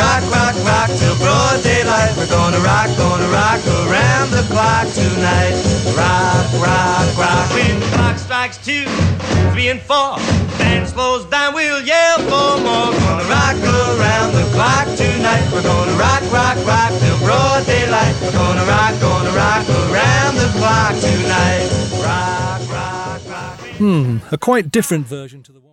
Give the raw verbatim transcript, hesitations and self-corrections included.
rock, rock, rock till broad daylight. We're gonna rock, gonna rock around the clock tonight. Rock, rock, rock. When the clock strikes two, three and four, band slows down, we'll yell for more. Gonna rock around the clock tonight. We're gonna rock, rock, rock till broad daylight. We're gonna rock, gonna rock around the clock tonight. Rock, rock, rock. Hmm, a quite different version to the one.